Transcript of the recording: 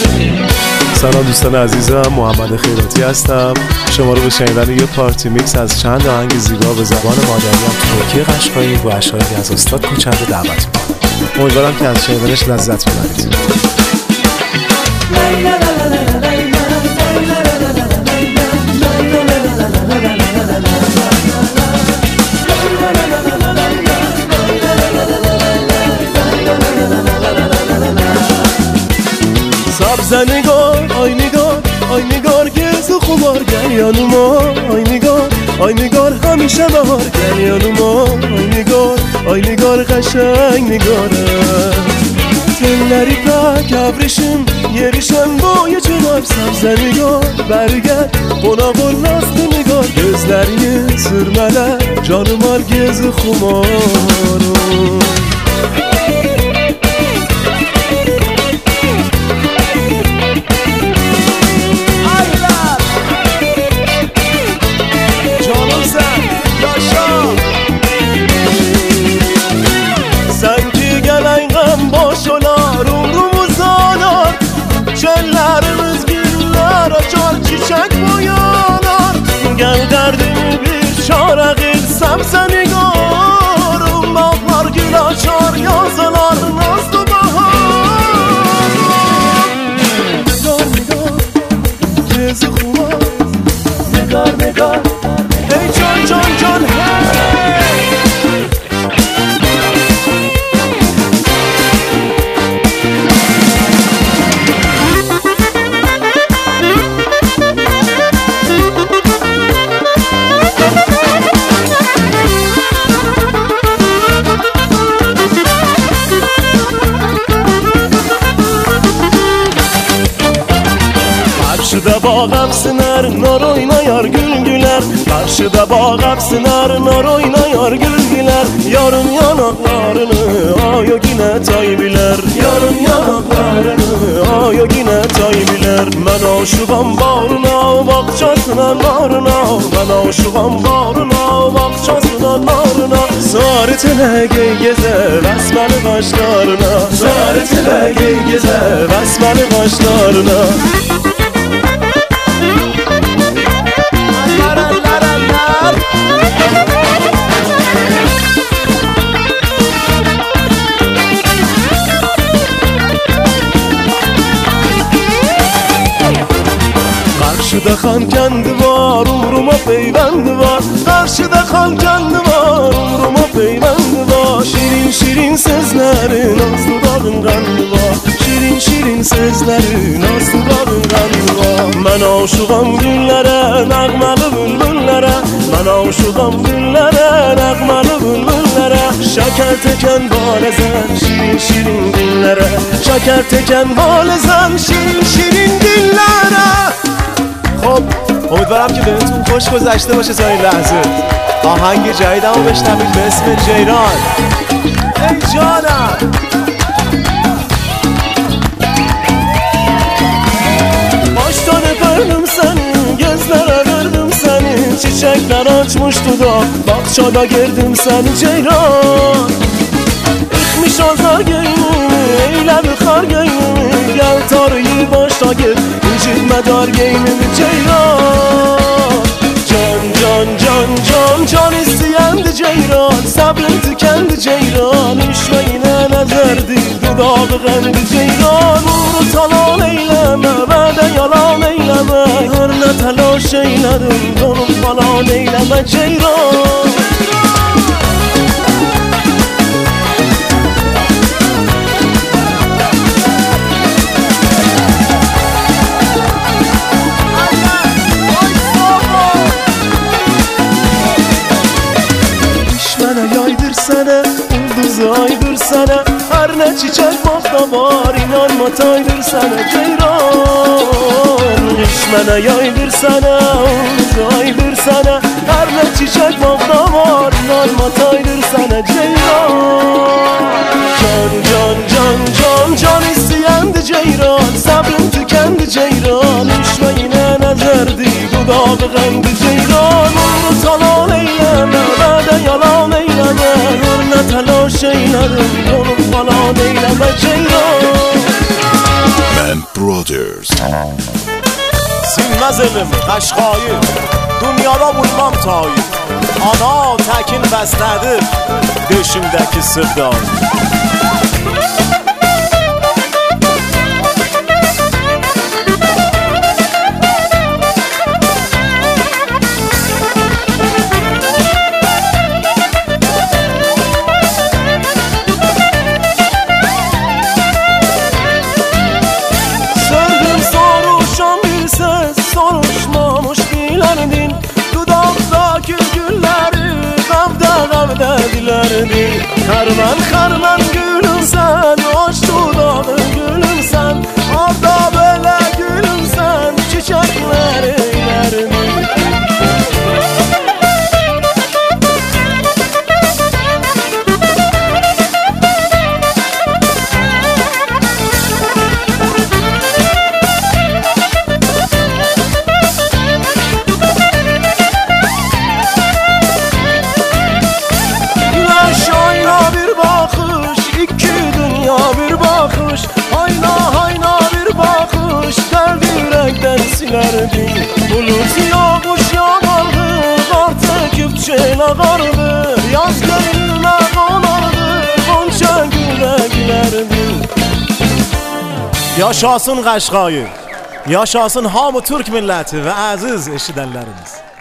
سلام دوستان عزیزم، محمد خیراتی هستم. شما رو به شنیدن یه پارتی میکس از چند آهنگ زیبا به زبان مادریم ترکی قشقایی با اشعاری از استاد کوچنده دعوت می‌کنم. امیدوارم که از شنیدنش لذت ببرید. سبز نگار آی نگار گز خمار گریانوما آی نگار همیشه بهار گریانوما آی نگار قشنگ نگاره تلری پک ابریشم یریشم با یه جناب سبز نگار برگرد بنا بول راست نگار گزلری سرمله جانومار گز خمارو Çöllerimiz güller açar çiçek boyalar Gel derdimi bir çare kılsam seni görüm Bağlar gül açar yazılar nazlı bahar Nigar gezi kumar Nigar Hey can hey Karşıda bağ siner, nar oynayar gül güler Karşıda bağ siner, nar oynayar gül güler Yarın yanaklarını ayo yine tay biler Yarın yanaklarını ayo yine tay biler Ben aşığım bağrına, bakçasına narına Ben aşığım bağrına, bakçasına narına Sarı telege gezer, besmeli kaşlarına Sarı telege gezer, besmeli kaşlarına Karşıda kan kendi var, umruma peyvendi var Karşıda kan kendi var, umruma peyvendi var Şirin şirin sözlerin, az dudağın kandı var Şirin şirin sözlerin, az dudağın kandı var Ben aşığım güllere, nəğməli bülbüllere Ben aşığım güllere, nəğməli bülbüllere Şeker teken balezen, şirin şirin dillere Şeker teken balezen, şirin şirin dillere خب امیدوارم که بهتون خوش گذشته باشه تا این لحظه آهنگ جدیدمو بشنوید به اسم جیران ای جانم Baştan öperdim seni, gözlere verdim seni Çiçekler açmış dudak, bahçada girdim seni Ceyran Yıkmış azar geynimi, eyle bir kar geynimi Gel tarıyı başta gir, incitme dar geynimi Ceyran Can isteyendi Ceyran Sabrım tükendi Ceyran Üşmeğine nezerdi, dudağı qəndi Ceyran Uğru talan eyleme, benden yalan eyleme Her ne telaş eyledim, donum falan eyleme Ceyran Aydır sana her ne çiçek bakta var inanma taydır sana Ceyran Düşmene yaydır sana aydır sana her ne çiçek bakta var inanma taydır sana Ceyran Can isteyendi Ceyran sabrım tükendi Ceyran Üşmeğine nezerdi dudağı qəndi Ceyran Uğru talan eyleme benden yalan eyleme Ne telaş eylerim, yolum falan eyleme Ceyran Ben Brothers. Silmez elim Qaşqayı, dünyada bulmam tayı. Ana təkin bəstədir döşümdəki sırdağı. Soruşmamış bilerdin, dudağımdaki gülleri Qavda dilerdin. Harman harman gülüm sen, hoş dudağı gülüm sen, orada böyle gülüm sen, çiçekleri eylerdin. Bir bakış, hayna bir bakış, derdi yürekten silerdi. Bulut yağmış yağardı, kar çekip çel ağardı, yaz gönlüme konardı, gonca güle gülerdi. Yaşasın Qaşqayı, yaşasın hamı Türk milləti və əziz eşidənlərimiz.